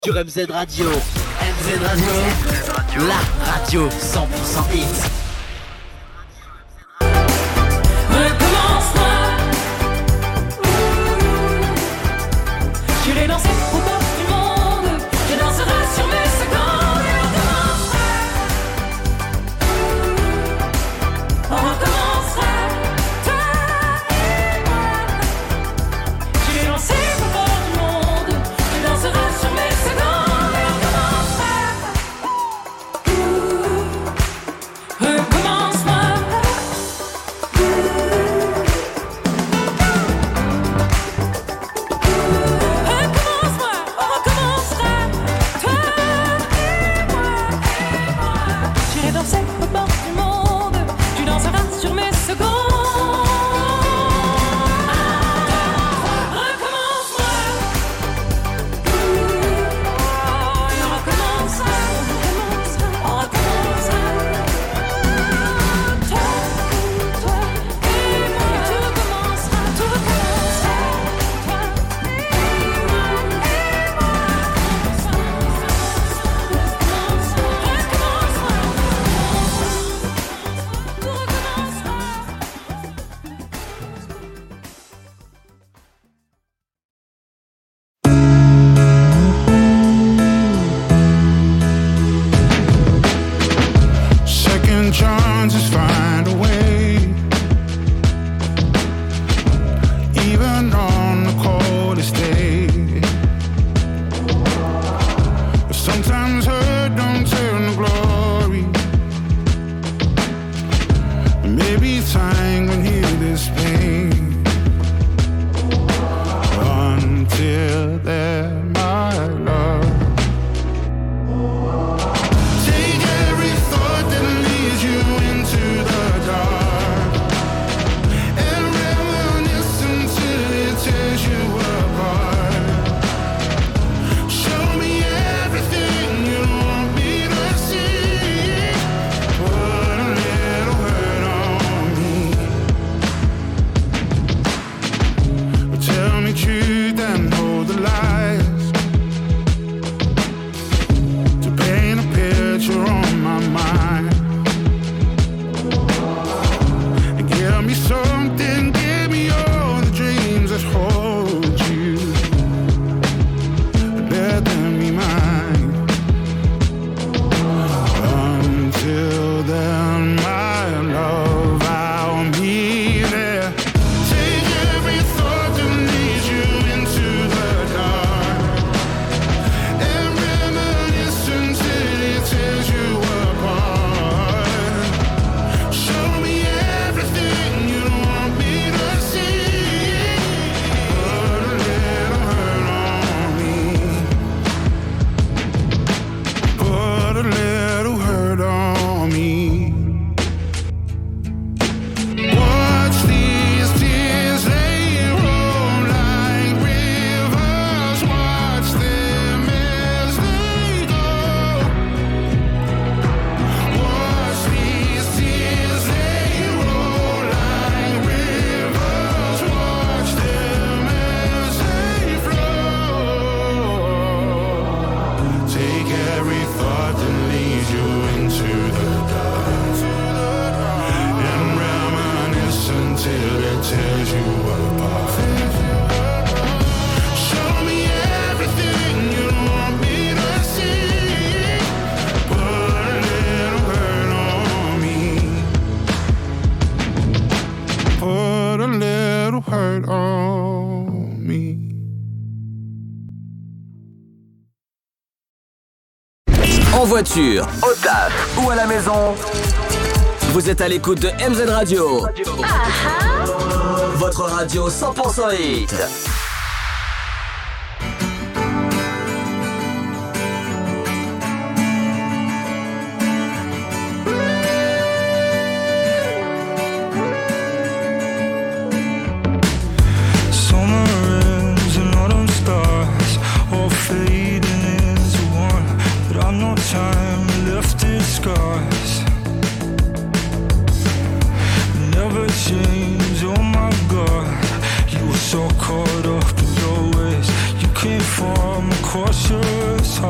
Sur MZ Radio. MZ Radio, la radio 100% hit. Je l'ai lancé au bord du monde, je danserai sur mes secondes et on recommencera, toi et moi. Je l'ai lancé au bord du monde, je danserai sur mes secondes et on recommencera. En voiture, au taf ou à la maison, vous êtes à l'écoute de MZ Radio. Votre radio 100% hit. Time left its scars, never change. Oh my God, you were so caught up in your ways. You came from a cautious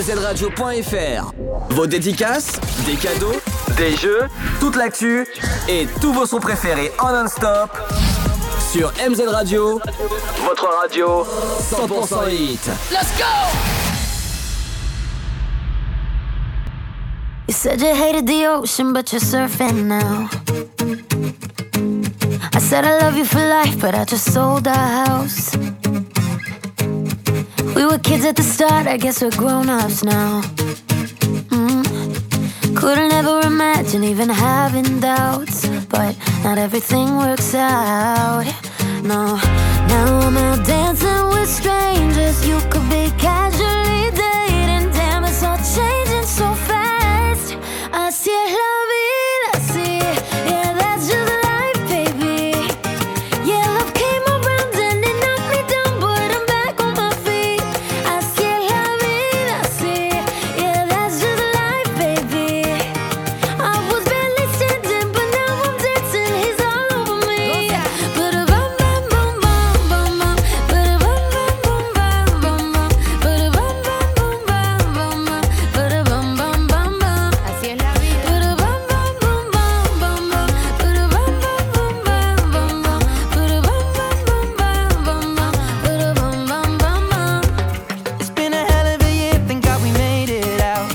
mzradio.fr. Vos dédicaces, des cadeaux, des jeux, toute l'actu et tous vos sons préférés en non-stop sur MZ Radio, votre radio 100% hit. Let's go! You said you hated the ocean, but you're surfing now. I said I love you for life, but I just sold our house. We were kids at the start, I guess we're grown-ups now. Couldn't ever imagine even having doubts, but not everything works out. No, now I'm out dancing with strangers. You could be casually dating. Damn, it's all changing so fast. Así es la vida, sí. Yeah, that's just life, baby. Yeah, love came around and it knocked me down, but I'm back on my feet. Así es la vida, sí. Yeah, that's just life, baby. I was barely standing, but now I'm dancing. He's all over me. Ba-da-bum, bum, bum, bum, bum, bum. Ba-da-bum, bum, bum, bum, bum, bum. Ba-da-bum, bum, bum, bum, bum, bum. Ba-da-bum, bum, bum, bum. Así es la vida. Ba-da-bum, bum, bum, bum, bum, bum. Ba-da-bum, bum, bum, bum, bum, bum. Ba-da-bum, bum, bum, bum, bum, bum. Ba-da-bum, bum, bum, bum. It's been a hell of a year, thank God we made it out.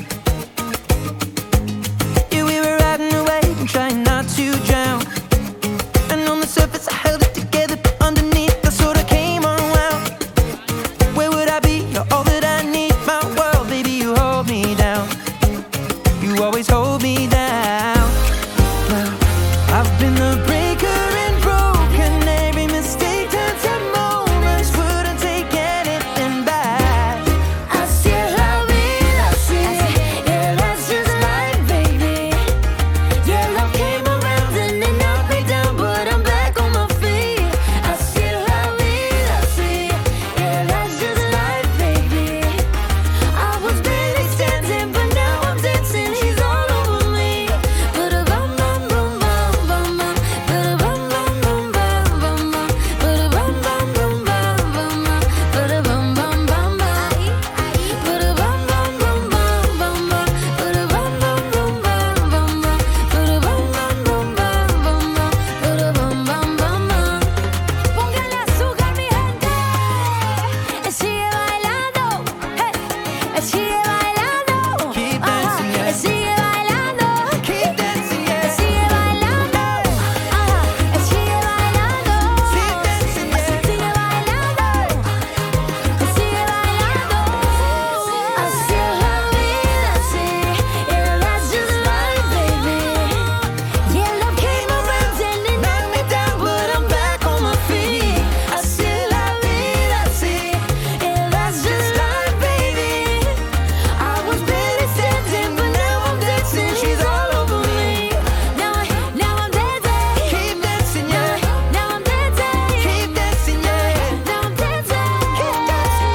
Yeah, we were riding away and trying not to drown. And on the surface I held it together, but underneath I sort of came unwound. Where would I be? You're all that I need, my world, baby, you hold me down. You always hold me down. Well, I've been the breaker and broken. Every mistake turns to moments. Wouldn't take anything back. Así es la vida, sí. Yeah, that's just life, baby. Yeah, love came around and it knocked me down, but I'm back on my feet. Así es la vida, sí. Yeah, that's just life, baby. I was barely standing, but now I'm dancing. He's all over me. Ba-da-bum, bum, bum, bum, bum, bum. Ba-da-bum, bum, bum, bum, bum, bum. Ba-da-bum, bum, bum, bum, bum, bum. Ba-da-bum, bum, bum, bum. Ba-da-bum, bum, bum, bum, bum, bum. Ba-da-bum, bum, bum, bum, bum, bum. Ba-da-bum, bum, bum, bum, bum, bum. Ba-da-bum, bum, bum, bum. Póngale azúcar, mi gente. Sigue bailando. Hey. Sigue bailando. Keep dancing, yeah. Sigue bailando. Keep dancing, yeah. Sigue bailando. Sigue bailando. Keep dancing, yeah. Sigue bailando. Sigue bailando. Así es la vida, sí. Yeah, that's just life, baby. Yeah, love came around and it knocked me down, but I'm back on my feet. Así es la vida, sí. Yeah, that's just life, baby. I was barely standing, but now I'm dancing. She's all over me. Now I'm dancing. Keep dancing, yeah. Now I'm dancing. Keep dancing, yeah. Now I'm dancing. Keep dancing.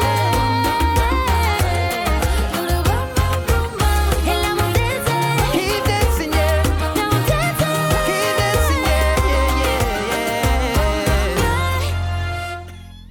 And now I'm dancing. Keep dancing, yeah. Now I'm dancing. Keep dancing, yeah, yeah, yeah.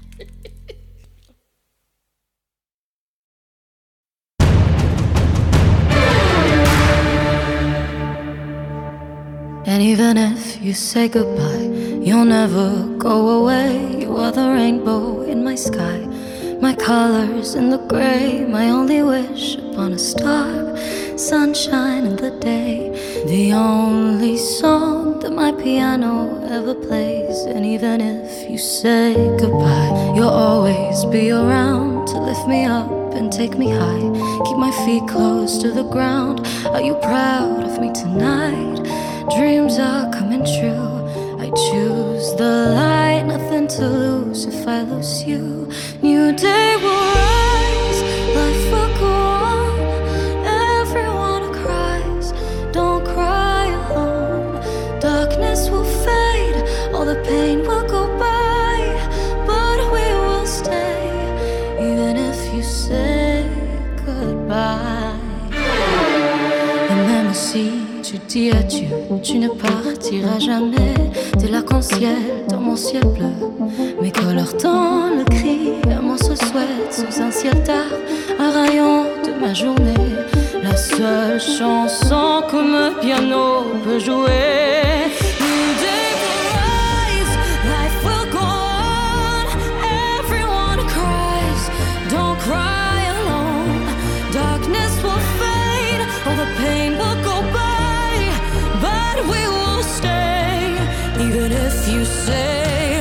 And even if you say goodbye, you'll never go away. You are the rainbow in my sky, my colors in the gray, my only wish upon a star, sunshine in the day, the only song that my piano ever plays. And even if you say goodbye, you'll always be around to lift me up and take me high, keep my feet close to the ground. Are you proud of me tonight? Dreams are coming true. I choose the light, nothing to lose if I lose you. New day will rise, life will go on. Everyone cries, don't cry alone. Darkness will fade, all the pain will go by, but we will stay, even if you say goodbye. Et même si tu dis adieu, tu ne partiras jamais. T'es l'arc-en-ciel dans mon ciel bleu, mes couleurs dans le cri, mon se souhaite sous un ciel tard, un rayon de ma journée. La seule chanson que mon piano peut jouer. New day will rise, life will go on. Everyone cries, don't cry alone. Darkness will fade, all the pain will go by, but we will stay, even if you say.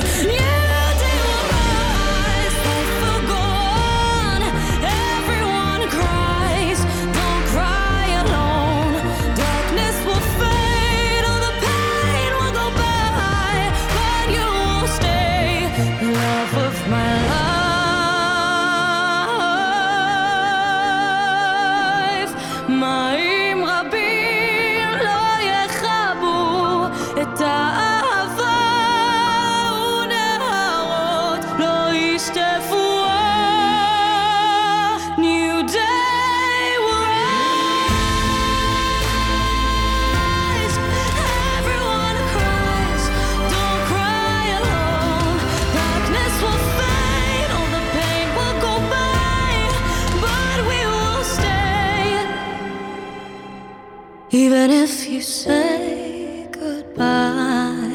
Even if you say goodbye,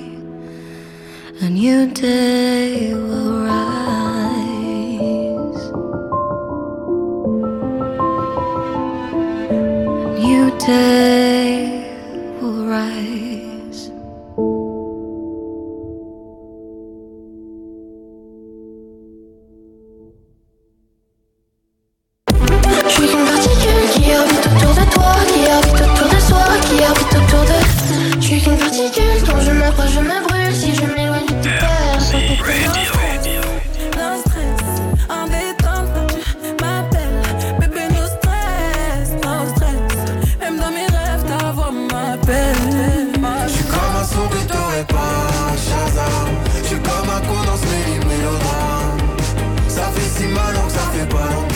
a new day will rise. New day will rise. Je suis qu'une particule qui orbite autour de toi, qui orbite autour de soi, qui orbite autour de. Je suis qu'une particule dont je m'approche, je me brûle si je m'éloigne de tes pères. No stress, en détente quand tu m'appelles. Bébé, no stress, no stress. Même dans mes rêves, ta voix m'appelle. Je suis comme un son que t'aurais pas, Shazam. Je suis comme un con dans ce mélodrame. Ça fait si mal donc ça fait pas longtemps.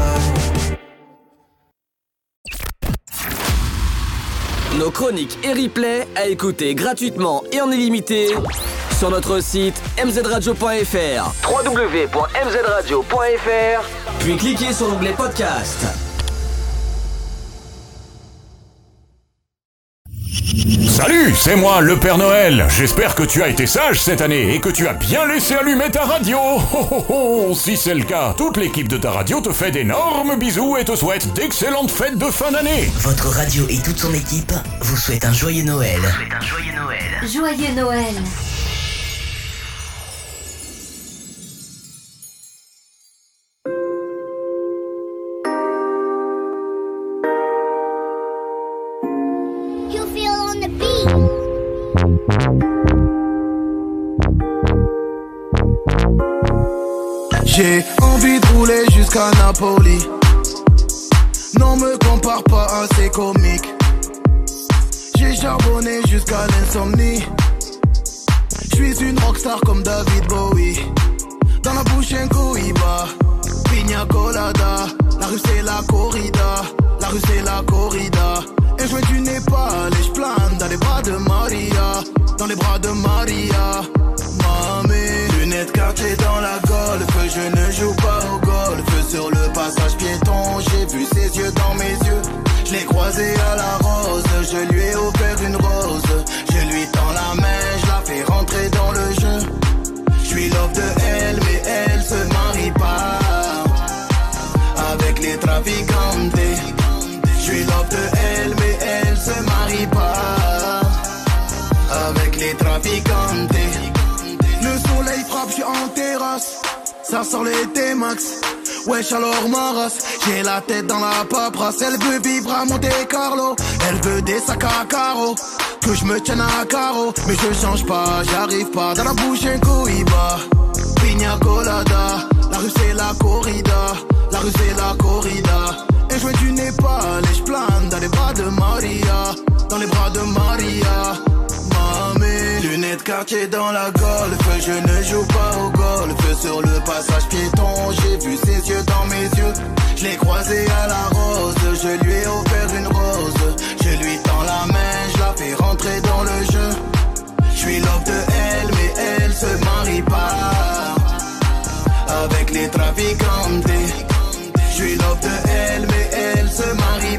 Nos chroniques et replays à écouter gratuitement et en illimité sur notre site mzradio.fr, www.mzradio.fr, puis cliquez sur l'onglet podcast. Salut, c'est moi, le Père Noël. J'espère que tu as été sage cette année et que tu as bien laissé allumer ta radio. Oh, oh, oh. Si c'est le cas, toute l'équipe de ta radio te fait d'énormes bisous et te souhaite d'excellentes fêtes de fin d'année. Votre radio et toute son équipe vous souhaitent un joyeux Noël. Joyeux Noël. You feel on the beat. J'ai envie de rouler jusqu'à Napoli. Non me compare pas à ces comiques. J'ai charbonné jusqu'à l'insomnie. J'suis une rockstar comme David Bowie. Dans la bouche un cohiba, pina colada. La rue c'est la corrida, la rue c'est la corrida. Et je du Népal et j'plane dans les bras de Maria. Dans les bras de Maria. Mamé, lunettes quartier dans la golf. Je ne joue pas au golf. Sur le passage piéton, j'ai vu ses yeux dans mes yeux. Je l'ai croisé à la rose, je lui ai offert une rose. Je lui tends la main, je la fais rentrer dans le jeu. Je suis love de elle, mais elle se marie pas avec les traficantes. Je suis love de elle, mais elle se marie pas avec les traficantes. Le soleil frappe, je suis en terrasse. Ça sort l'été max. Wesh alors ma race, j'ai la tête dans la paperasse. Elle veut vivre à Monte Carlo, elle veut des sacs à carreaux, que je me tienne à carreau. Mais je change pas, j'arrive pas. Dans la bouche un cohiba, pina colada. La rue c'est la corrida, la rue c'est la corrida. Et je du Népal et je plane dans les bras de Maria. Dans les bras de Maria. Mamé, lunettes quartier dans la golf. Je ne joue pas au golf. Sur le passage piéton, j'ai vu ses yeux dans mes yeux. Je l'ai croisé à la rose, je lui ai offert une rose. Je lui tends la main, je la fais rentrer dans le jeu. Je suis love de elle, mais elle se marie pas avec les traficantes. Je suis love de elle, mais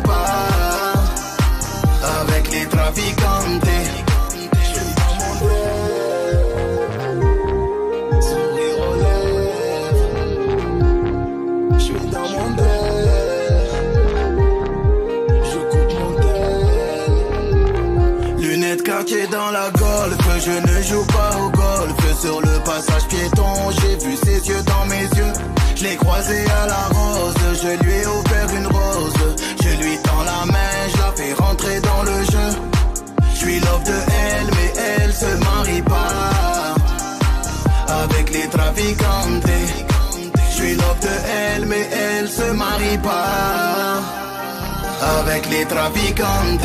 pas avec les traficantes. Quartier dans la golf, je ne joue pas au golf. Sur le passage piéton, j'ai vu ses yeux dans mes yeux. Je l'ai croisé à la rose, je lui ai offert une rose. Je lui tends la main, je la fais rentrer dans le jeu. Je suis love de elle, mais elle se marie pas avec les traficantes. Je suis love de elle, mais elle se marie pas avec les traficantes.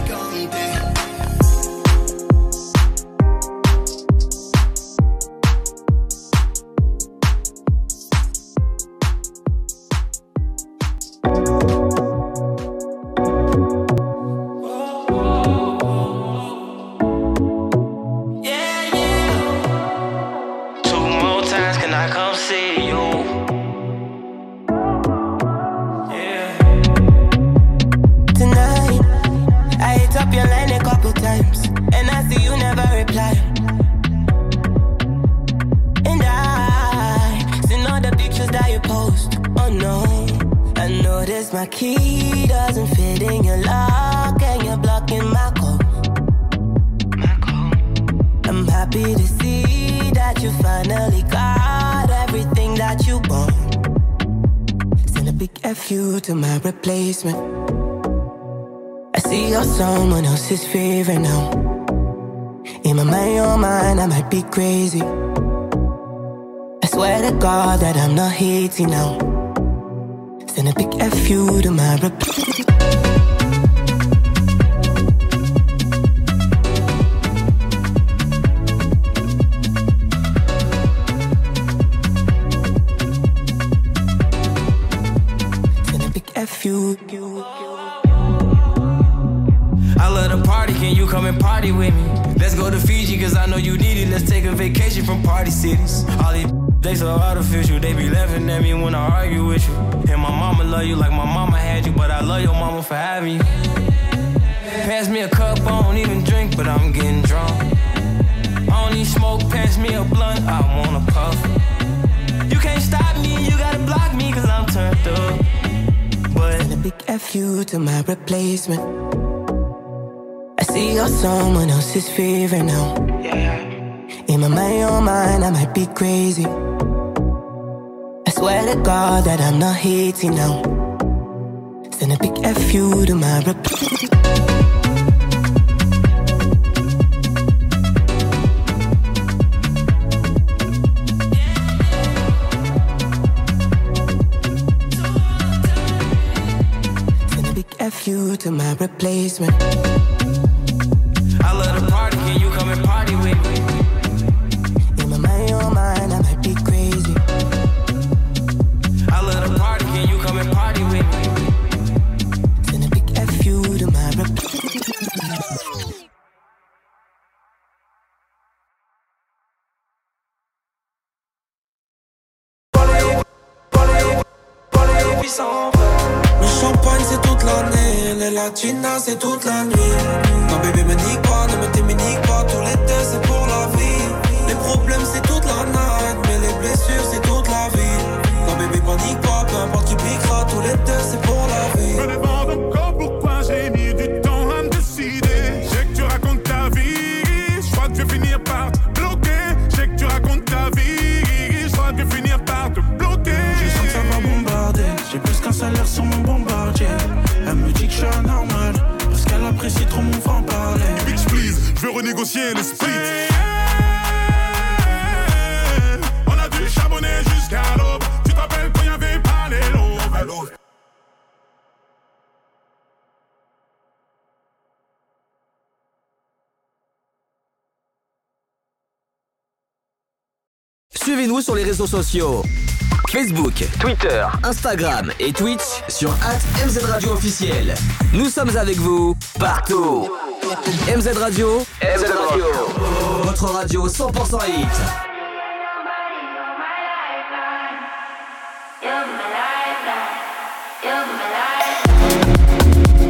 My key doesn't fit in your lock and you're blocking my code. I'm happy to see that you finally got everything that you want. Send a big FU to my replacement. I see you're someone else's favorite now. In my mind, I might be crazy. I swear to God that I'm not hating now. Send a big FU to my Send a big FU. I love the party, can you come and party with me? Let's go to Fiji, cause I know you need it. Let's take a vacation from party cities. All these they so artificial, they be laughing at me when I argue with you. And my mama love you like my mama had you, but I love your mama for having you. Pass me a cup, I don't even drink, but I'm getting drunk. I don't need smoke, pass me a blunt, I wanna puff. You can't stop me, you gotta block me, cause I'm turned up. But send a big FU to my replacement. I see you're someone else's favorite now. In my mind, I might be crazy. I swear to God that I'm not hating now. Send a big FU to my Send a big FU to my replacement. I love the party, can you come and party with me? In my mind, I might be crazy. I love the party, can you come and party with me? Send a big FU to my Le champagne c'est toute l'année, les latinas c'est toute la nuit. Non bébé me nique pas, ne me t'éminique pas, tous les deux c'est pour la vie. Les problèmes c'est toute la night, mais les blessures c'est toute la vie. Non bébé panique pas, peu importe qui piquera, tous les deux c'est pour la vie. Je me demande encore pourquoi j'ai mis du temps à me décider. Je sais que tu racontes ta vie, je crois que je vais finir par te bloquer. Je sais que tu racontes ta vie, je crois que je vais finir par te bloquer. Je sens que ça va bombarder, j'ai plus qu'un salaire sur mon bombardier. Elle me dit que je suis anormal, parce qu'elle apprécie trop mon franc-parler. Bitch please, je veux renégocier le split. On a dû charbonner jusqu'à l'aube. Tu te rappelles quand y'avait pas les lobes. Suivez-nous sur les réseaux sociaux. Facebook, Twitter, Instagram et Twitch sur @MZ Radio officiel. Nous sommes avec vous partout. MZ Radio, votre radio 100% hit. You're my lifeline.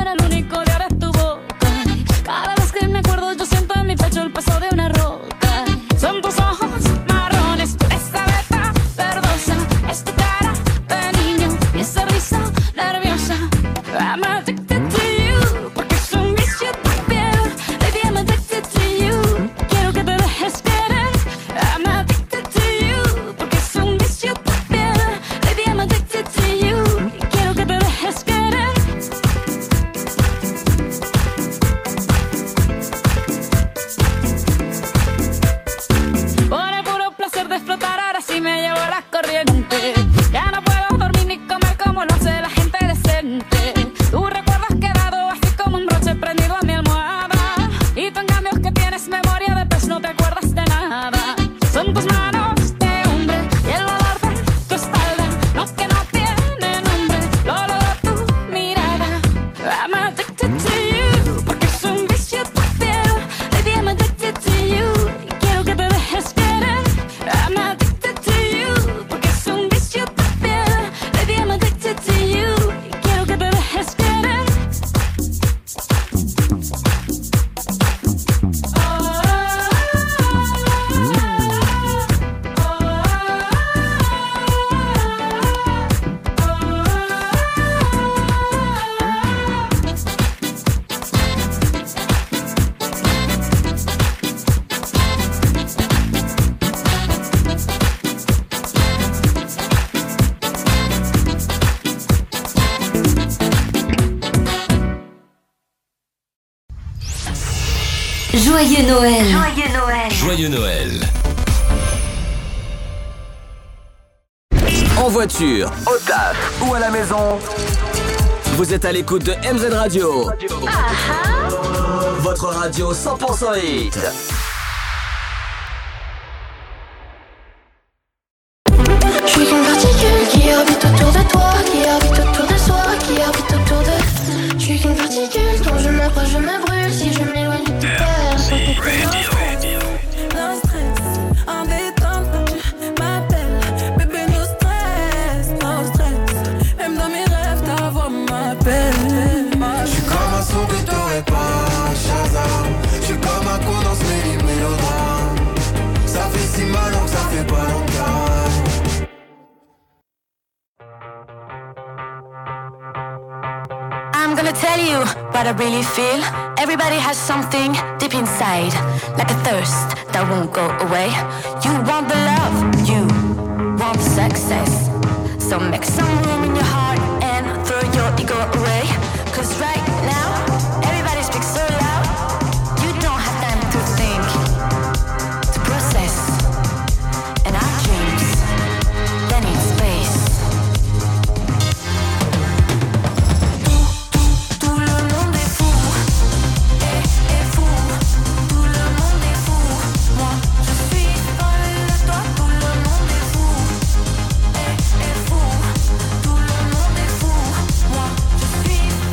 fuera el único de ahora es tu boca. Cada vez que me acuerdo yo siento en mi pecho el peso de una roca. Son tus ojos marrones, esa beta verdosa, es tu cara de niño y esa risa nerviosa. I'm addicted to you, porque es un vicio tu piel. Baby, I'm addicted to you, quiero que te dejes querer. I'm addicted to you, porque es un vicio tu piel. Baby, I'm addicted to you, quiero que te dejes querer. Por el puro placer de explotar, ahora sí me llevo la corriente. Ya no puedo dormir ni comer como lo hace la gente decente. Tu recuerdo has quedado así como un broche prendido a mi almohada. Y tú en cambio que tienes memoria de pez no te acuerdas de nada. Son tus manos de hombre y el olor de tu espalda, no que no tiene nombre, el olor de tu mirada. I'm addicted to you, porque es un vicio tu piel. Baby, I'm addicted to you, y quiero que te dejes querer. I'm addicted to you, porque es un vicio tu piel. Baby, I'm addicted to you, y quiero que te dejes querer. Joyeux Noël. Joyeux Noël. Joyeux Noël. En voiture, au taf ou à la maison, vous êtes à l'écoute de MZ Radio. Votre radio 100% hit. Je suis une particule qui orbite autour de toi, qui orbite autour de soi, qui orbite autour de... Je suis une particule dont je m'approche, je me brûle si je m'éloigne de tes pères. No stress, en détente quand tu m'appelles. Bébé, no stress, no stress. Même dans mes rêves, ta voix m'appelle. Je suis comme un son que t'aurais pas, Shazam. Je suis comme un con dans ce mélodrame. Ça fait si mal donc ça fait pas longtemps. I'm gonna tell you what I really feel. Everybody has something deep inside, like a thirst that won't go away. You want the love, you want the success. So make some room in your heart and throw your ego away. Cause right now, everybody speaks so loud. You don't have time to think, to process. And our dreams, they need space. Tout le monde est fou, est fou. Tout le monde est fou. Moi, je suis folle de toi. Tout le monde est fou, est fou. Tout le monde est fou. Moi, je suis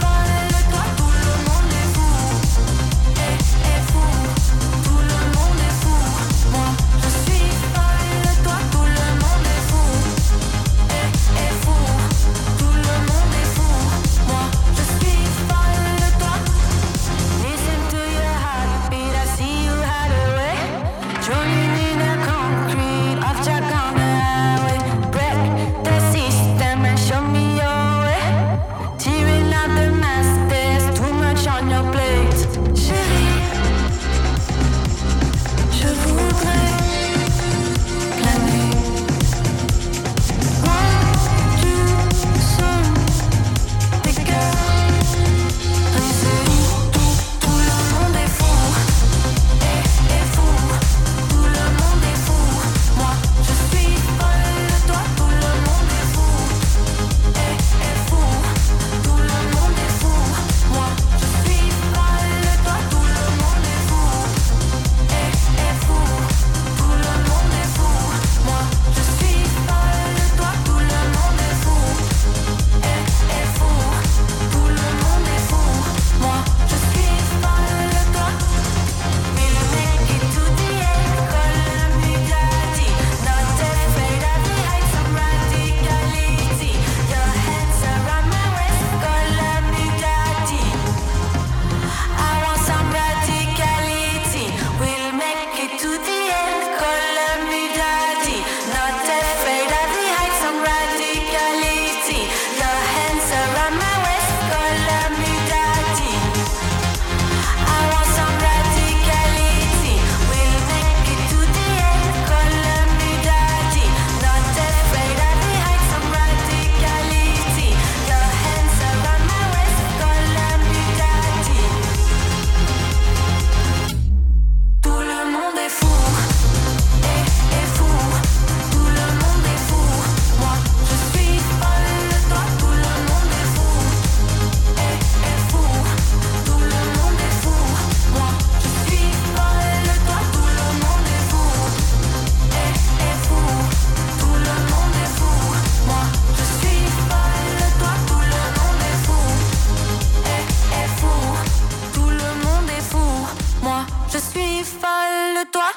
folle de toi.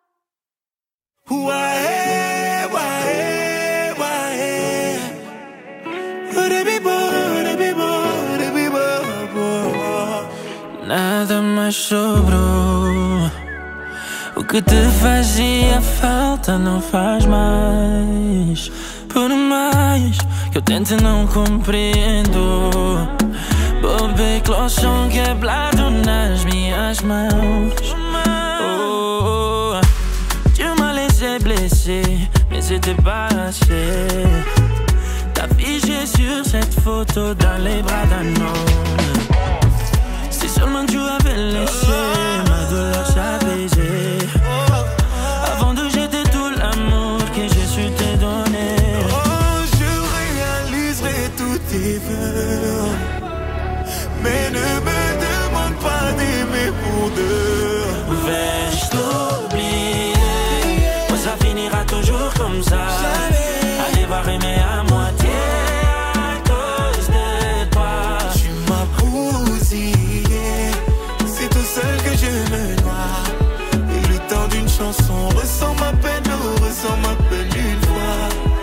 Ouais, ouais, ouais. Nada mais sobrou. O que te fazia falta não faz mais. Por mais que eu tente não compreendo. Bobei clochon quebrado nas minhas mãos. Oh, tu m'as laissé blessé, mais c'était pas assez. T'as figé sur cette photo dans les bras d'un homme. Si seulement tu avais laissé ma douleur s'apaiser avant de jeter tout l'amour que j'ai su te donner. Oh, je réaliserai tous tes vœux, mais ne me demande pas d'aimer pour deux. Vais-je t'oublier? Moi ça finira toujours comme ça. Allez voir aimer à moitié à cause de toi. Tu m'as bousillé, c'est tout seul que je me noie. Et le temps d'une chanson ressent ma peine, ressent ma peine une fois.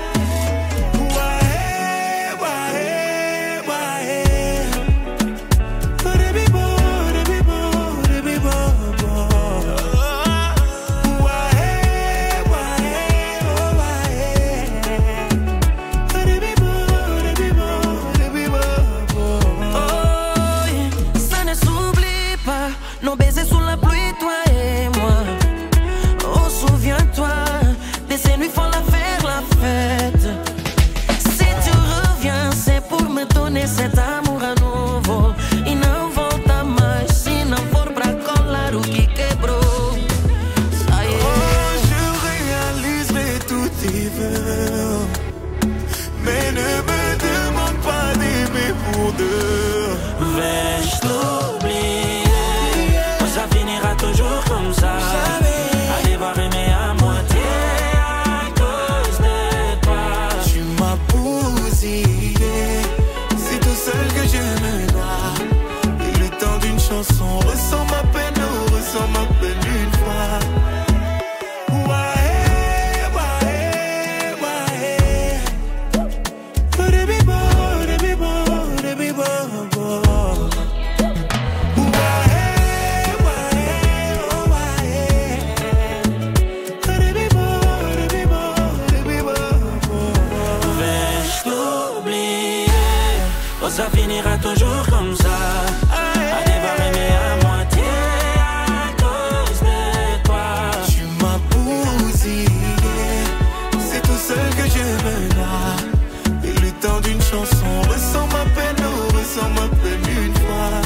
Cet amour à nouveau e não volta mais se não for pra colar o que quebrou. Oh, je réaliserai tous tes vœux, mais ne me demande pas d'aimer pour deux. Vais-je t'oublier? Moi ça finira toujours comme ça. Allez voir aimer à moitié à cause de toi. Tu m'as bousillé, seul que je me noie. Et le temps d'une chanson ressent ma peine une fois. Ouais, ouais, ouais. Ça finira toujours comme ça. Allez voir aimer à moitié à cause de toi. Tu m'as bousillé, c'est tout seul que je me noie. Et le temps d'une chanson ressent ma peine une fois.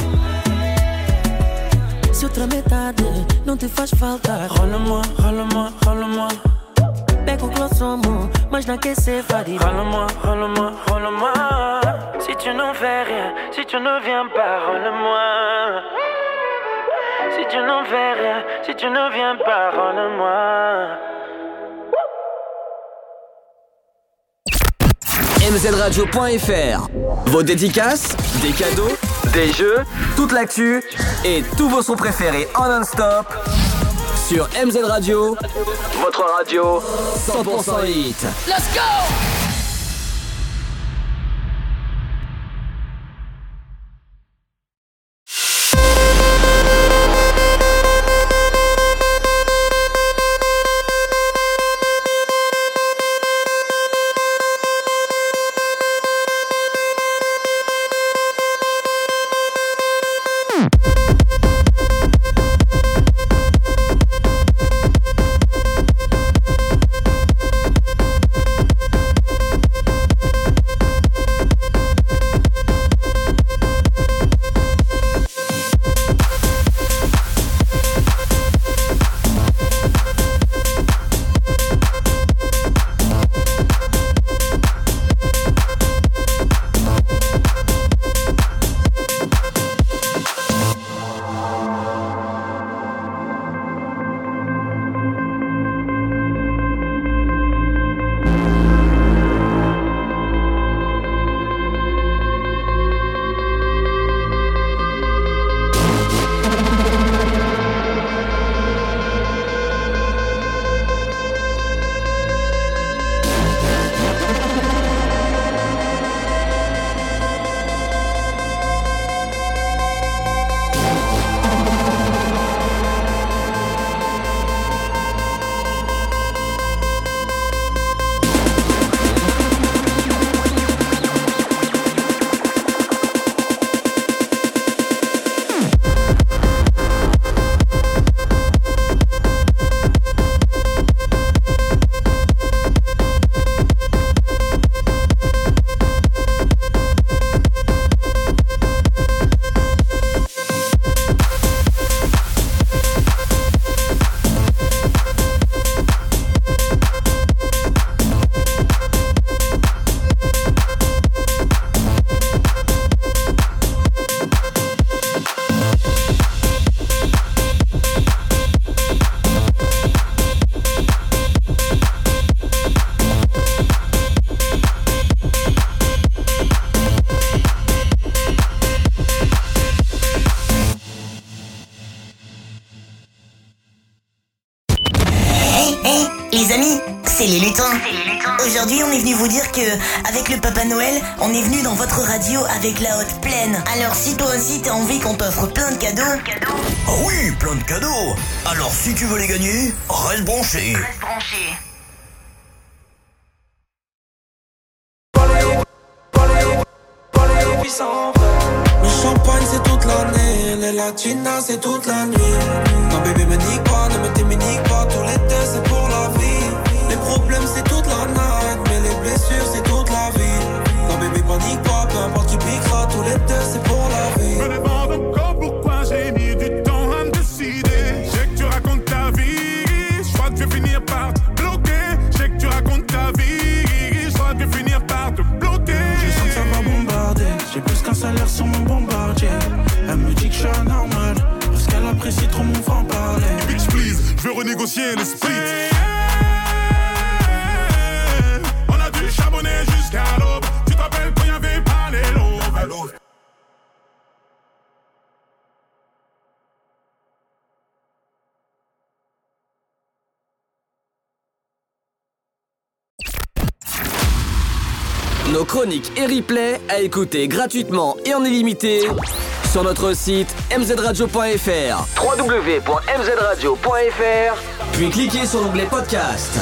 Se outra metade não te faz falta, rola-moi, rola-moi, rola-moi. Pega o clossomo, mas não quer ser faria. Rola-moi, rola-moi, rola-moi. Si tu n'en fais rien, si tu ne viens pas, roule-moi. Si tu n'en fais rien, si tu ne viens pas, roule-moi. mzradio.fr. Vos dédicaces, des cadeaux, des jeux, toute l'actu et tous vos sons préférés en non-stop sur MZ Radio, votre radio 100% hit. Let's go! c'est les lutins. Aujourd'hui, on est venu vous dire que, avec le Papa Noël, on est venu dans votre radio avec la hotte pleine. Alors, si toi aussi t'as envie qu'on t'offre plein de cadeaux... Ah oui, plein de cadeaux. Alors, si tu veux les gagner, reste branché. Le champagne c'est toute l'année, les latinas c'est toute la nuit. Non bébé me nique pas, ne me démunique pas, tout l'été c'est pour la vie. Les problèmes c'est toute la night, mais les blessures c'est toute la vie. Non bébé panique pas, peu importe tu piqueras, tout l'été c'est pour la vie. Me demande encore pourquoi j'ai mis du temps à me décider. Je sais que tu racontes ta vie, je crois que je vais finir par te bloquer. Je sais que tu racontes ta vie, je crois que je vais finir par te bloquer. Je sens que ça va bombarder, j'ai plus qu'un salaire sur mon bombardier. Elle me dit que je suis anormal, parce qu'elle apprécie trop mon franc-parler. Bitch please, je veux renégocier le split. On a dû charbonner jusqu'à l'aube. Tu te rappelles quand y'avait pas les lobes. Nos chroniques et replays à écouter gratuitement et en illimité sur notre site mzradio.fr, www.mzradio.fr, puis cliquez sur l'onglet podcast.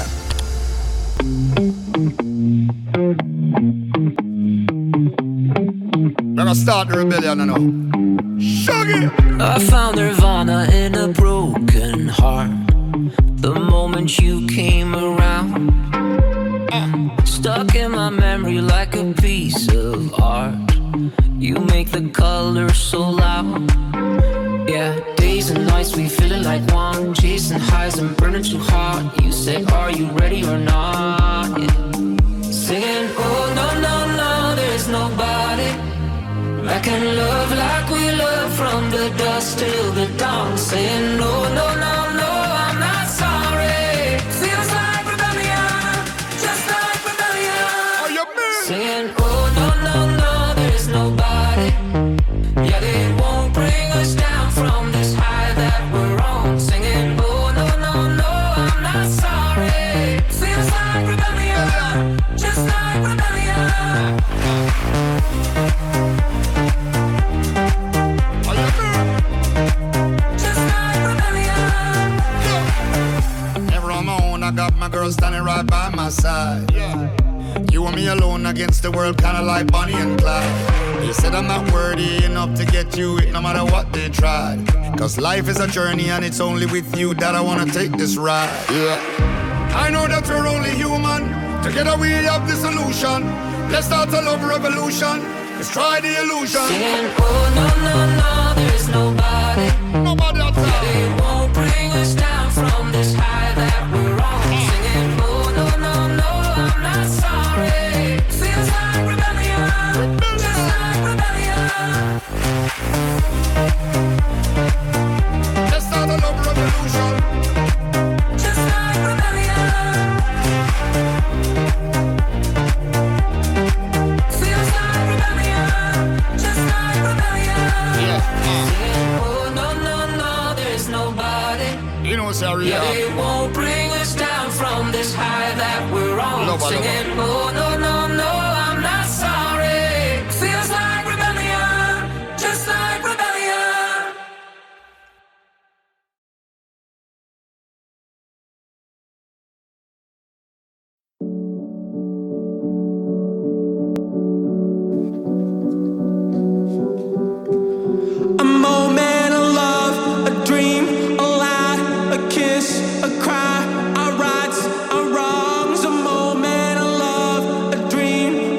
We're gonna start the rebellion now. Shuggy! I found nirvana in a broken heart the moment you came around. Stuck in my memory like a piece of art. You make the colors so loud. Yeah, days and nights we feeling like one, chasing highs and burning too hard. You say, are you ready or not? Yeah. Singing, oh no, no, no, there's nobody that can love like we love from the dusk till the dawn. Saying, no, no, no, no, I'm not sorry. Feels like rebellion, just like rebellion. Are you mean? Saying, oh no, no, no, there's nobody. Yeah, they won't bring us down from this high that we're on. Singing, oh no, no, no, I'm not sorry. Feels like rebellion, just like rebellion. I got my girl standing right by my side. Yeah. You and me alone against the world, kinda like Bonnie and Clyde. They said I'm not worthy enough to get you it, no matter what they tried. Cause life is a journey and it's only with you that I wanna take this ride. Yeah. I know that we're only human. Together we have the solution. Let's start a love revolution. Let's try the illusion. Saying, oh no, no, no, there's nobody. Nobody outside. Yeah, they won't bring us down from this high that we're on. Singing, oh no, no, no, I'm not sorry. Feels like rebellion, just like rebellion. Let's start a love revolution. Just like rebellion. Feels like rebellion, just like rebellion. Yeah. Saying, oh no, no, no, there's nobody. You know, sorry. Yeah, they won't bring us down from this high that we're on. Singing, oh no, no, no, I'm not sorry. Feels like rebellion, just like rebellion. A moment of love, a dream, a lie, a kiss, a cry, our rights, our wrongs. A moment of love, a dream,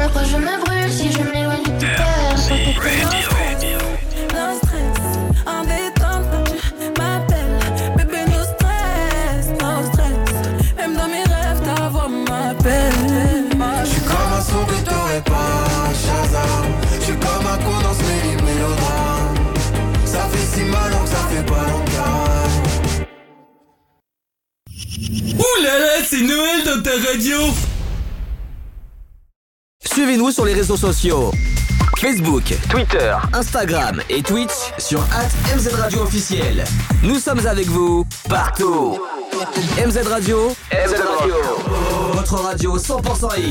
à quoi je me brûle si je m'éloigne de tes peurs. No stress, en détente, tu m'appelles. Bébé, no stress, no stress. Même dans mes rêves, ta voix m'appelle. J'suis comme un son que t'aurais pas, Shazam. J'suis comme un con dans ce mélodrame. Ça fait si mal donc ça fait pas longtemps. Ouh là là, c'est Noël dans ta radio. Suivez-nous sur les réseaux sociaux. Facebook, Twitter, Instagram et Twitch sur @MZ Radio officiel. Nous sommes avec vous partout. MZ Radio, votre radio 100% hit.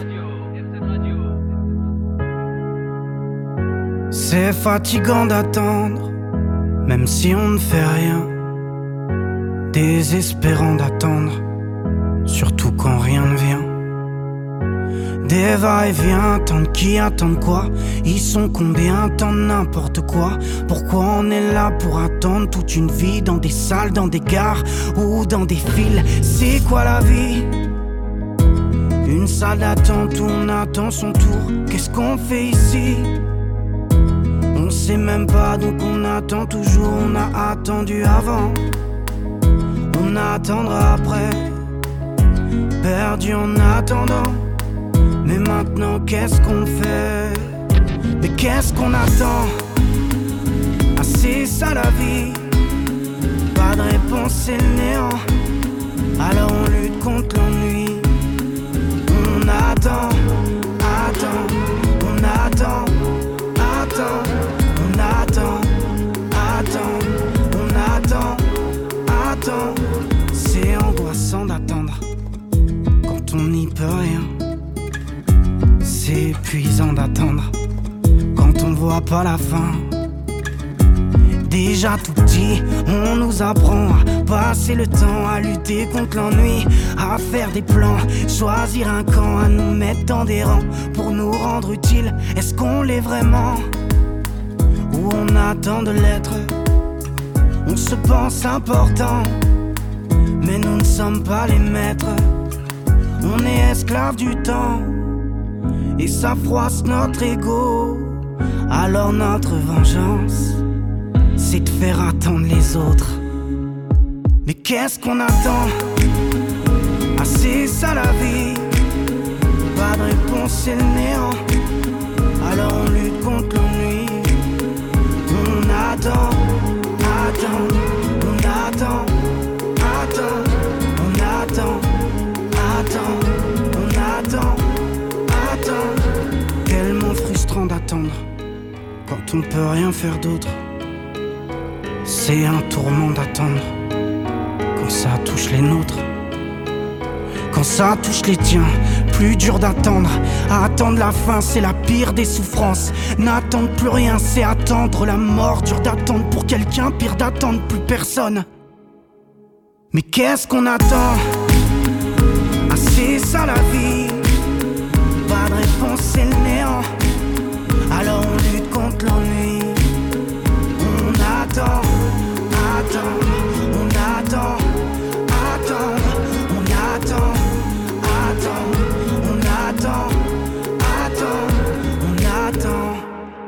C'est fatigant d'attendre, même si on ne fait rien. Désespérant d'attendre, surtout quand rien ne vient. Des va-et-vient, attendent qui, attendent quoi? Ils sont combien, attendent n'importe quoi? Pourquoi on est là pour attendre toute une vie? Dans des salles, dans des gares ou dans des files? C'est quoi la vie? Une salle d'attente où on attend son tour. Qu'est-ce qu'on fait ici? On sait même pas donc on attend toujours. On a attendu avant, on attendra après. Perdu en attendant. Mais maintenant qu'est-ce qu'on fait? Mais qu'est-ce qu'on attend? Ah c'est ça la vie. Pas de réponse c'est le néant. Alors on lutte contre l'ennui. On attend, attend, on attend, attend, on attend, attend, on attend, attend. C'est angoissant d'attendre quand on n'y peut rien. C'est épuisant d'attendre quand on voit pas la fin. Déjà tout petit, on nous apprend à passer le temps, à lutter contre l'ennui, à faire des plans, choisir un camp, à nous mettre dans des rangs pour nous rendre utiles. Est-ce qu'on l'est vraiment? Ou on attend de l'être? On se pense important, mais nous ne sommes pas les maîtres. On est esclaves du temps. Et ça froisse notre ego. Alors notre vengeance, c'est de faire attendre les autres. Mais qu'est-ce qu'on attend? Ah c'est ça la vie. Pas de réponse c'est le néant. Alors on lutte contre l'ennui. On attend, attend, on attend, attend, on attend, attend, on attend. Tellement frustrant d'attendre quand on peut rien faire d'autre. C'est un tourment d'attendre quand ça touche les nôtres. Quand ça touche les tiens, plus dur d'attendre. Attendre la fin, c'est la pire des souffrances. N'attendre plus rien, c'est attendre la mort. Dur d'attendre pour quelqu'un, pire d'attendre plus personne. Mais qu'est-ce qu'on attend? Ah c'est ça la vie. Pas de réponse, c'est le néant. Alors on lutte contre l'ennui. On attend, attend, on attend, attend, on attend, attend, on attend, attend, on attend.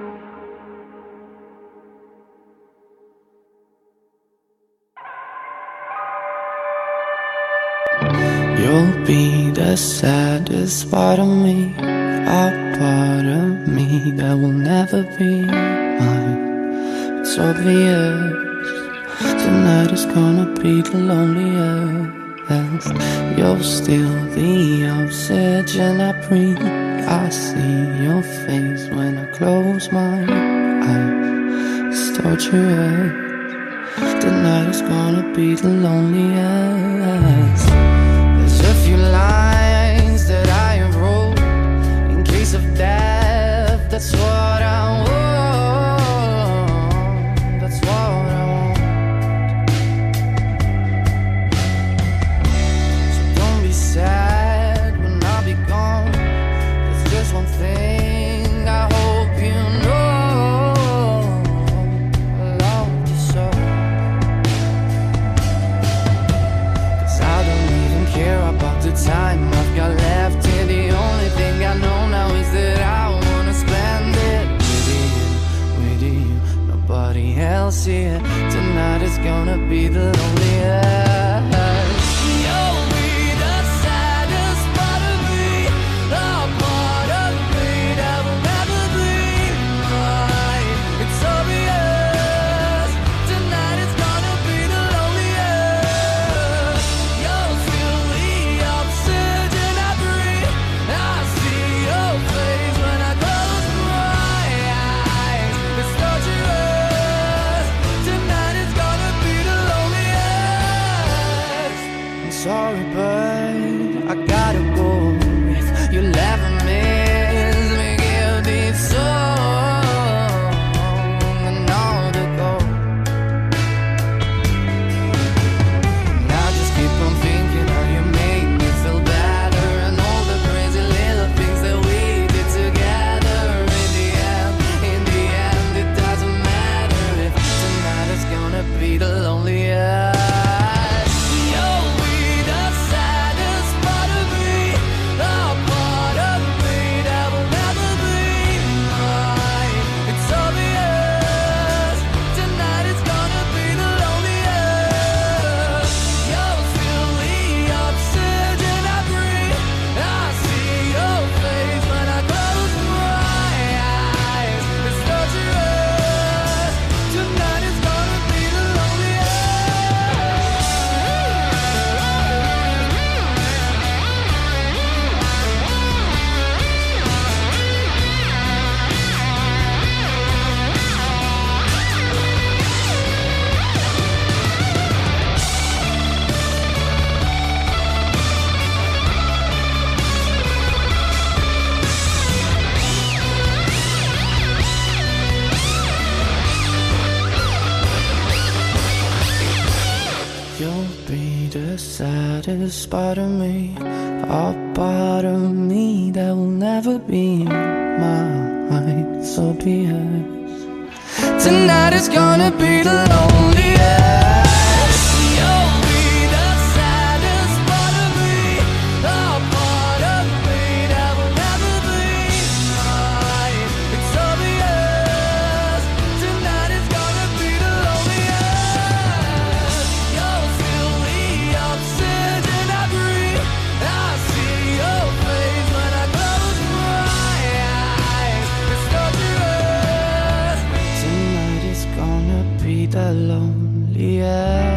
You'll be the saddest part of me, a part of me that will never be mine. It's obvious, tonight is gonna be the loneliest. You're still the oxygen I breathe. I see your face when I close my eyes. It's torturous, tonight is gonna be the loneliest. A few lines that I have wrote in case of death. That's what I want. That's what I want. So don't be sad when I'll be gone. There's just one thing I hope you know. I love you so. 'Cause I don't even care about the time see it. Tonight is gonna be the loneliest. You'll be the saddest part of me, the part of me that will never be mine. It's obvious, tonight is gonna be the loneliest. You'll feel the oxygen I breathe. I see your face when I close my eyes. It's torturous, tonight is gonna be the loneliest. I'm sorry, but I gotta go. If you'll ever miss me, give this song and all to go. And I just keep on thinking how you make me feel better, and all the crazy little things that we did together. In the end, it doesn't matter if tonight is gonna be the loneliest. You'll be the saddest part of me, the part of me that will never be mine. It's obvious, tonight is gonna be the loneliest. You'll feel the oxygen I breathe. I see your face when I close my eyes. It's torturous, tonight is gonna be the You'll be the saddest part of me, a part of me that will never be mine. So be it. Tonight is gonna be the loneliest. You'll be the saddest part of me, a part of me that will never be mine. It's obvious, tonight is gonna be the loneliest. You'll feel the oxygen I breathe. I see your face when I close my eyes. It's torturous. Tonight is gonna be the loneliest.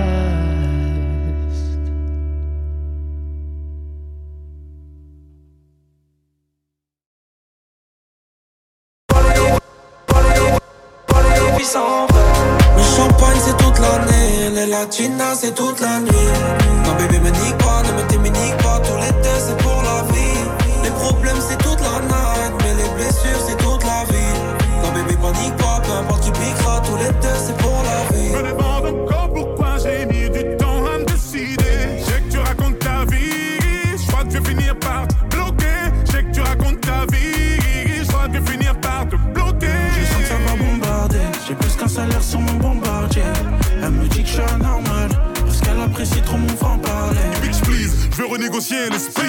Le champagne c'est toute l'année, les latinas c'est toute la nuit. Non bébé me nique pas, ne me t'éminique pas, tous les deux c'est pour la vie. Les problèmes c'est toute la night, mais les blessures c'est toute la vie. Non bébé panique pas, peu importe qui piquera, tous les deux c'est pour la vie. Me demande encore pourquoi j'ai mis du temps à me décider. Je sais que tu racontes ta vie, je crois que je vais finir par te bloquer. Je sais que tu racontes ta vie, je crois que je vais finir par te bloquer. Je sens que ça va bombarder. J'ai plus qu'un salaire sur mon bombardier. Elle me dit que je suis anormal, parce qu'elle apprécie trop mon franc-parler. Bitch please, je veux renégocier le split.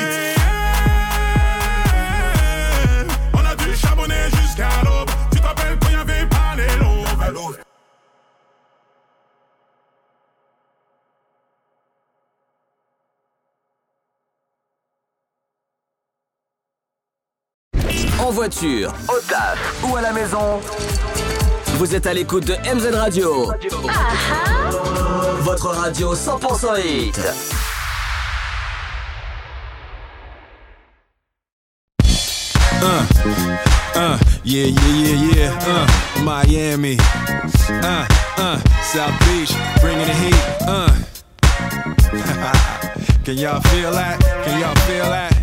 On a dû charbonner jusqu'à l'aube. Tu te rappelles quand y'avait pas les lots. En voiture, au taf ou à la maison, vous êtes à l'écoute de MZ Radio. Votre radio 100% hit. Yeah. Miami. South Beach, bringing the heat. Can y'all feel that? Can y'all feel that?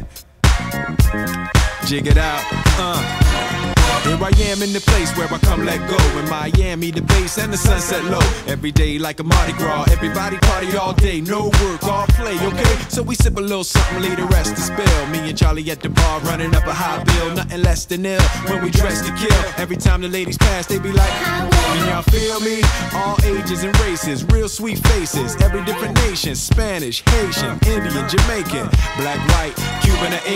Jig it out. Here I am in the place where I come let go. In Miami, the bass and the sunset low. Every day like a Mardi Gras. Everybody party all day. No work, all play, okay? So we sip a little something, leave the rest to spill. Me and Charlie at the bar running up a high bill. Nothing less than ill when we dress to kill. Every time the ladies pass, they be like, can y'all feel me? All ages and races, real sweet faces. Every different nation, Spanish, Haitian, Indian, Jamaican, black, white, Cuban, or